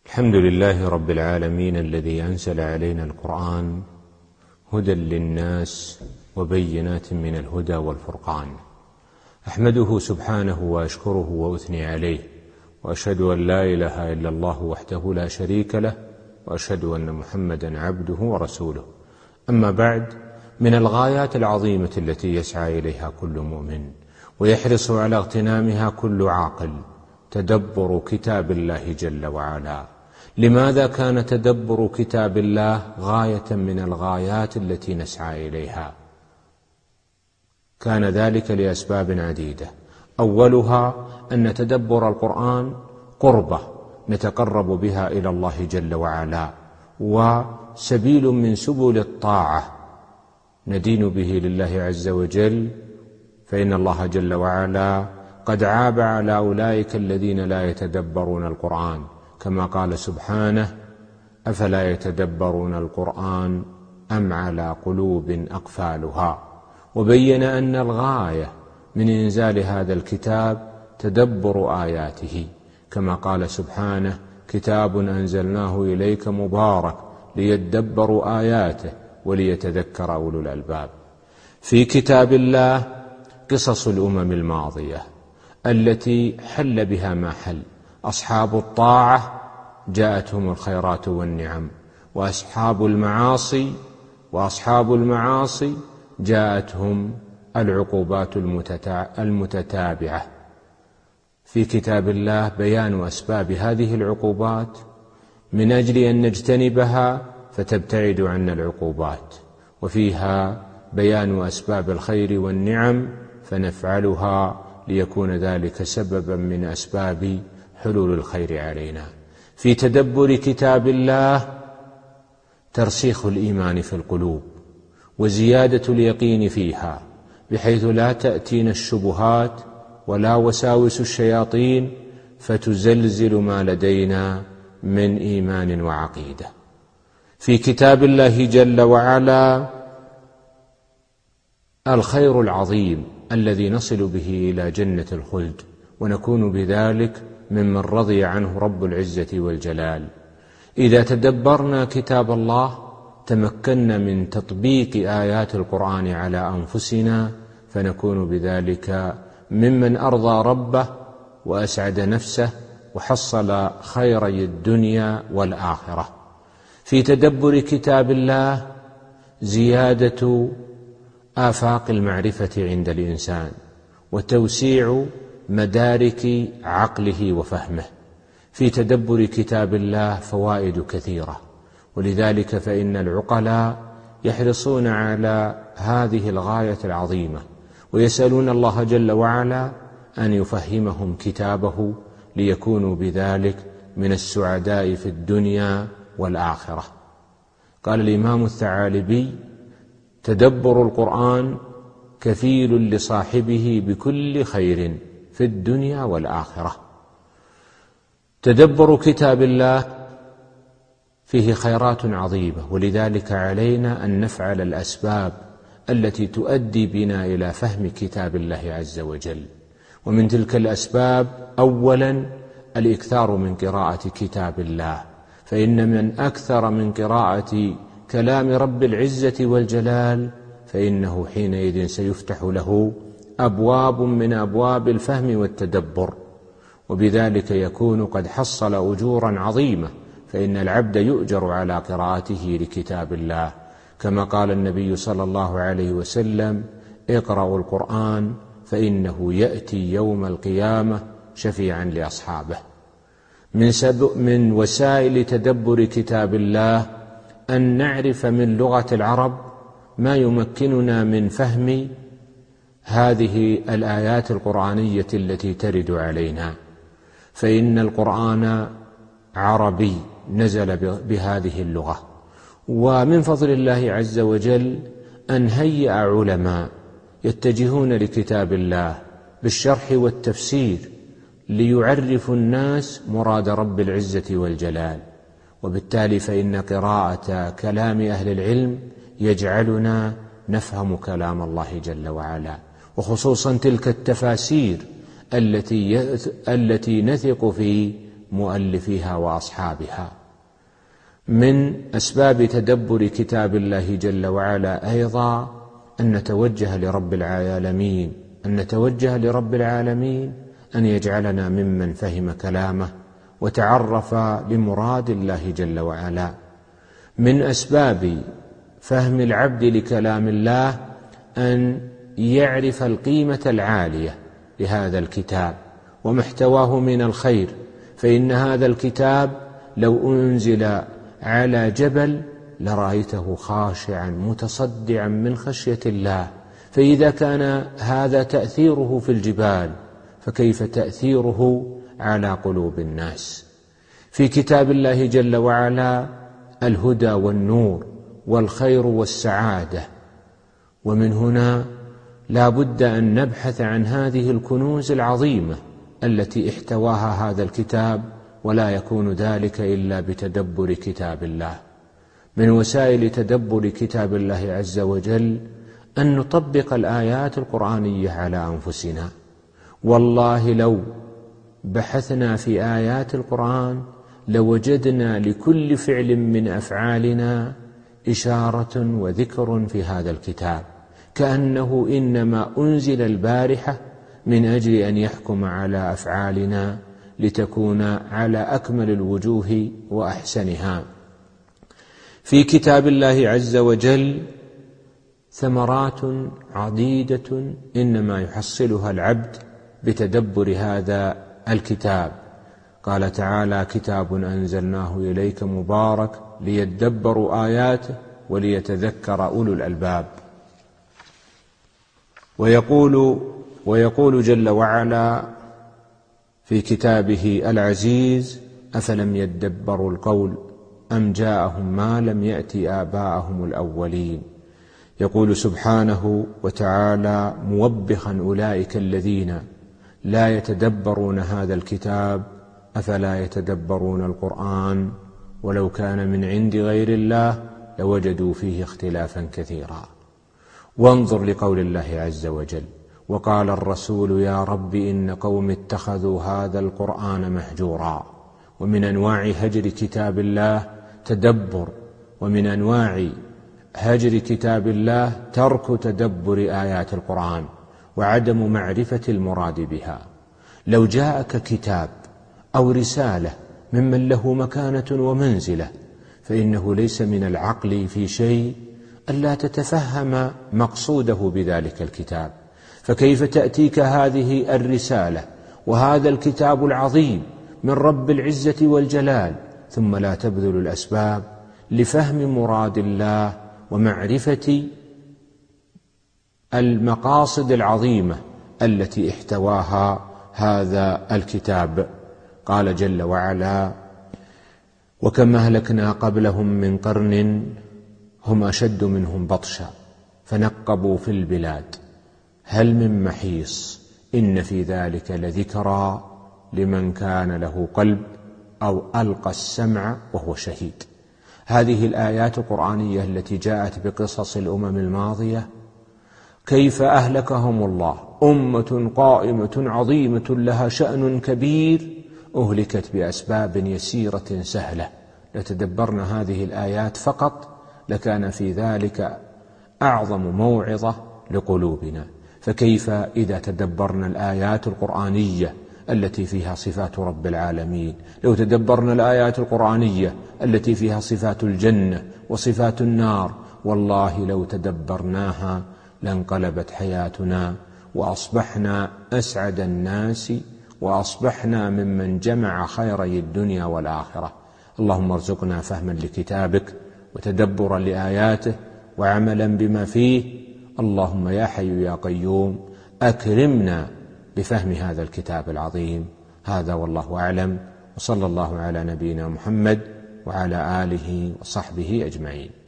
الحمد لله رب العالمين الذي أنزل علينا القرآن هدى للناس وبينات من الهدى والفرقان. أحمده سبحانه وأشكره وأثني عليه، وأشهد أن لا إله إلا الله وحده لا شريك له، وأشهد أن محمدا عبده ورسوله. أما بعد، من الغايات العظيمة التي يسعى إليها كل مؤمن ويحرص على اغتنامها كل عاقل تدبر كتاب الله جل وعلا. لماذا كان تدبر كتاب الله غاية من الغايات التي نسعى إليها؟ كان ذلك لأسباب عديدة. أولها أن تدبر القرآن قربة نتقرب بها إلى الله جل وعلا، وسبيل من سبل الطاعة ندين به لله عز وجل، فإن الله جل وعلا قد عاب على أولئك الذين لا يتدبرون القرآن، كما قال سبحانه: أفلا يتدبرون القرآن أم على قلوب أقفالها. وبين أن الغاية من إنزال هذا الكتاب تدبر آياته، كما قال سبحانه: كتاب أنزلناه إليك مبارك ليدبروا آياته وليتذكر أولو الألباب. في كتاب الله قصص الأمم الماضية التي حل بها ما حل. أصحاب الطاعة جاءتهم الخيرات والنعم، وأصحاب المعاصي جاءتهم العقوبات المتتابعة. في كتاب الله بيان أسباب هذه العقوبات من أجل أن نجتنبها فتبتعد عنا العقوبات، وفيها بيان أسباب الخير والنعم فنفعلها ليكون ذلك سببا من أسباب حلول الخير علينا. في تدبر كتاب الله ترسيخ الإيمان في القلوب وزيادة اليقين فيها، بحيث لا تأتينا الشبهات ولا وساوس الشياطين فتزلزل ما لدينا من إيمان وعقيدة. في كتاب الله جل وعلا الخير العظيم الذي نصل به إلى جنة الخلد، ونكون بذلك ممن رضي عنه رب العزة والجلال. إذا تدبرنا كتاب الله تمكنا من تطبيق آيات القرآن على أنفسنا، فنكون بذلك ممن أرضى ربه وأسعد نفسه وحصل خيري الدنيا والآخرة. في تدبر كتاب الله زيادة آفاق المعرفة عند الإنسان وتوسيع مدارك عقله وفهمه. في تدبر كتاب الله فوائد كثيرة، ولذلك فإن العقلاء يحرصون على هذه الغاية العظيمة، ويسألون الله جل وعلا أن يفهمهم كتابه ليكونوا بذلك من السعداء في الدنيا والآخرة. قال الإمام الثعالبي: تدبر القرآن كفيل لصاحبه بكل خير في الدنيا والآخرة. تدبر كتاب الله فيه خيرات عظيمة، ولذلك علينا أن نفعل الأسباب التي تؤدي بنا إلى فهم كتاب الله عز وجل. ومن تلك الأسباب أولا الإكثار من قراءة كتاب الله، فإن من أكثر من قراءة كلام رب العزة والجلال فإنه حينئذ سيفتح له أبواب من أبواب الفهم والتدبر، وبذلك يكون قد حصل أجورا عظيمة، فإن العبد يؤجر على قراءته لكتاب الله، كما قال النبي صلى الله عليه وسلم: اقرأوا القرآن فإنه يأتي يوم القيامة شفيعا لأصحابه. من وسائل تدبر كتاب الله أن نعرف من لغة العرب ما يمكننا من فهم هذه الآيات القرآنية التي ترد علينا، فإن القرآن عربي نزل بهذه اللغة. ومن فضل الله عز وجل أن هيأ علماء يتجهون لكتاب الله بالشرح والتفسير ليعرفوا الناس مراد رب العزة والجلال، وبالتالي فإن قراءة كلام أهل العلم يجعلنا نفهم كلام الله جل وعلا، وخصوصا تلك التفاسير التي نثق في مؤلفيها وأصحابها. من أسباب تدبر كتاب الله جل وعلا أيضا أن نتوجه لرب العالمين أن يجعلنا ممن فهم كلامه وتعرف لمراد الله جل وعلا. من أسباب فهم العبد لكلام الله أن يعرف القيمة العالية لهذا الكتاب ومحتواه من الخير، فإن هذا الكتاب لو أنزل على جبل لرأيته خاشعا متصدعا من خشية الله، فإذا كان هذا تأثيره في الجبال فكيف تأثيره على قلوب الناس؟ في كتاب الله جل وعلا الهدى والنور والخير والسعادة، ومن هنا لا بد أن نبحث عن هذه الكنوز العظيمة التي احتواها هذا الكتاب، ولا يكون ذلك إلا بتدبر كتاب الله. من وسائل تدبر كتاب الله عز وجل أن نطبق الآيات القرآنية على أنفسنا. والله لو بحثنا في آيات القرآن لوجدنا لكل فعل من أفعالنا إشارة وذكر في هذا الكتاب، كأنه إنما أنزل البارحة من أجل أن يحكم على أفعالنا لتكون على أكمل الوجوه وأحسنها. في كتاب الله عز وجل ثمرات عديدة إنما يحصلها العبد بتدبر هذا الكتاب. قال تعالى: كتاب أنزلناه إليك مبارك ليدبروا آياته وليتذكر أولو الألباب. ويقول جل وعلا في كتابه العزيز: أفلم يدبروا القول أم جاءهم ما لم يأت آباءهم الأولين. يقول سبحانه وتعالى موبخا أولئك الذين لا يتدبرون هذا الكتاب أفلا يتدبرون القرآن ولو كان من عند غير الله لوجدوا فيه اختلافا كثيرا. وانظر لقول الله عز وجل: وقال الرسول يا رب إن قوم اتخذوا هذا القرآن مهجورا. ومن أنواع هجر كتاب الله تدبر، ومن أنواع هجر كتاب الله ترك تدبر آيات القرآن وعدم معرفة المراد بها. لو جاءك كتاب أو رسالة ممن له مكانة ومنزلة فإنه ليس من العقل في شيء ألا تتفهم مقصوده بذلك الكتاب، فكيف تأتيك هذه الرسالة وهذا الكتاب العظيم من رب العزة والجلال ثم لا تبذل الأسباب لفهم مراد الله ومعرفة المقاصد العظيمة التي احتواها هذا الكتاب؟ قال جل وعلا: وكم أهلكنا قبلهم من قرن هم أشد منهم بطشا فنقبوا في البلاد هل من محيص إن في ذلك لذكرى لمن كان له قلب أو ألقى السمع وهو شهيد. هذه الآيات القرآنية التي جاءت بقصص الأمم الماضية كيف أهلكهم الله، أمة قائمة عظيمة لها شأن كبير أهلكت بأسباب يسيرة سهلة. لتدبرنا هذه الآيات فقط لكان في ذلك أعظم موعظة لقلوبنا. فكيف إذا تدبرنا الآيات القرآنية التي فيها صفات رب العالمين؟ لو تدبرنا الآيات القرآنية التي فيها صفات الجنة وصفات النار، والله لو تدبرناها لانقلبت حياتنا وأصبحنا أسعد الناس وأصبحنا ممن جمع خيري الدنيا والآخرة. اللهم ارزقنا فهما لكتابك وتدبرا لآياته وعملا بما فيه. اللهم يا حي يا قيوم أكرمنا بفهم هذا الكتاب العظيم. هذا والله أعلم، وصلى الله على نبينا محمد وعلى آله وصحبه أجمعين.